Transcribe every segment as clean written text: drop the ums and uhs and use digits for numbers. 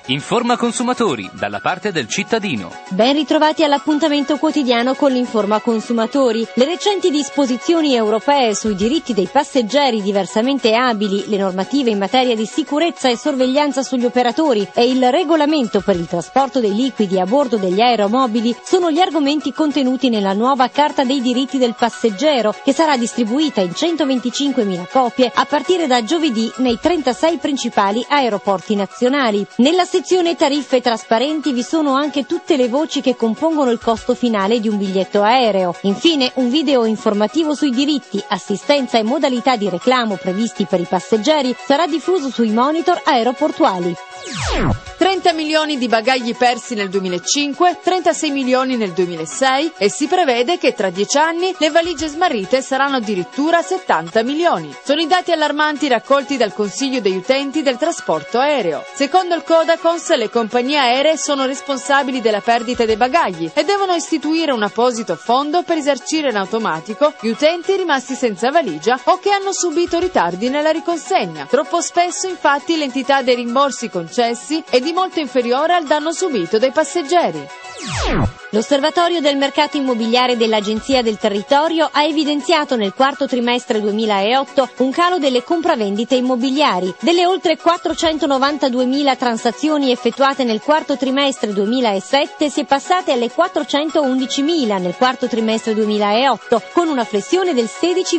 Informa consumatori, dalla parte del cittadino. Ben ritrovati all'appuntamento quotidiano con l'Informa Consumatori. Le recenti disposizioni europee sui diritti dei passeggeri diversamente abili, le normative in materia di sicurezza e sorveglianza sugli operatori e il regolamento per il trasporto dei liquidi a bordo degli aeromobili sono gli argomenti contenuti nella nuova Carta dei diritti del passeggero, che sarà distribuita in 125.000 copie a partire da giovedì nei 36 principali aeroporti nazionali. Nella sezione tariffe trasparenti vi sono anche tutte le voci che compongono il costo finale di un biglietto aereo. Infine, un video informativo sui diritti, assistenza e modalità di reclamo previsti per i passeggeri sarà diffuso sui monitor aeroportuali. 30 milioni di bagagli persi nel 2005, 36 milioni nel 2006 e si prevede che tra 10 anni le valigie smarrite saranno addirittura 70 milioni. Sono i dati allarmanti raccolti dal Consiglio degli utenti del trasporto aereo. Secondo il Codacons, le compagnie aeree sono responsabili della perdita dei bagagli e devono istituire un apposito fondo per risarcire in automatico gli utenti rimasti senza valigia o che hanno subito ritardi nella riconsegna. Troppo spesso, infatti, l'entità dei rimborsi concessi è di molto inferiore al danno subito dai passeggeri. L'Osservatorio del mercato immobiliare dell'Agenzia del Territorio ha evidenziato nel quarto trimestre 2008 un calo delle compravendite immobiliari. Delle oltre 492.000 transazioni effettuate nel quarto trimestre 2007 si è passate alle 411.000 nel quarto trimestre 2008, con una flessione del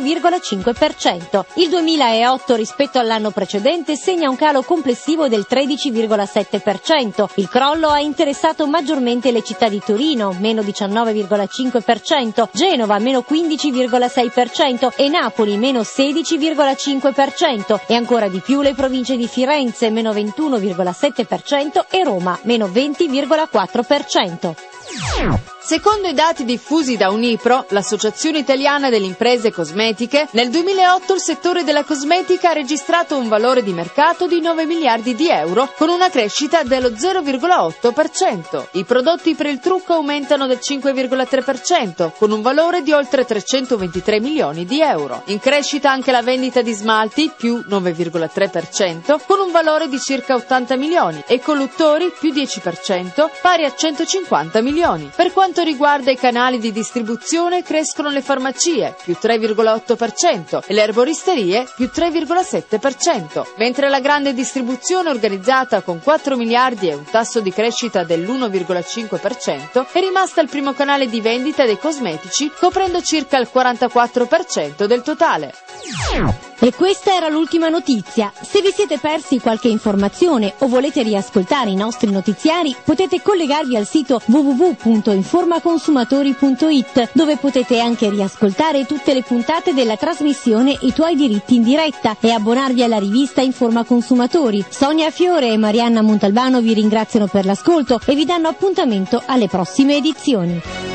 16,5%. Il 2008 rispetto all'anno precedente segna un calo complessivo del 13,7%. Il crollo ha interessato maggiormente le città di Torino, meno 19,5%, Genova, meno 15,6% e Napoli, meno 16,5%, e ancora di più le province di Firenze, meno 21,7% e Roma, meno 20,4%. Secondo i dati diffusi da Unipro, l'Associazione Italiana delle Imprese Cosmetiche, nel 2008 il settore della cosmetica ha registrato un valore di mercato di 9 miliardi di euro, con una crescita dello 0,8%. I prodotti per il trucco aumentano del 5,3%, con un valore di oltre 323 milioni di euro. In crescita anche la vendita di smalti, più 9,3%, con un valore di circa 80 milioni, e colluttori, più 10%, pari a 150 milioni. Per quanto riguarda i canali di distribuzione, crescono le farmacie, più 3,8%, e le erboristerie, più 3,7%, mentre la grande distribuzione, organizzata con 4 miliardi e un tasso di crescita dell'1,5%, è rimasta il primo canale di vendita dei cosmetici, coprendo circa il 44% del totale. E questa era l'ultima notizia. Se vi siete persi qualche informazione o volete riascoltare i nostri notiziari, potete collegarvi al sito www.informaconsumatori.it, dove potete anche riascoltare tutte le puntate della trasmissione I tuoi diritti in diretta e abbonarvi alla rivista Informa Consumatori. Sonia Fiore e Marianna Montalbano vi ringraziano per l'ascolto e vi danno appuntamento alle prossime edizioni.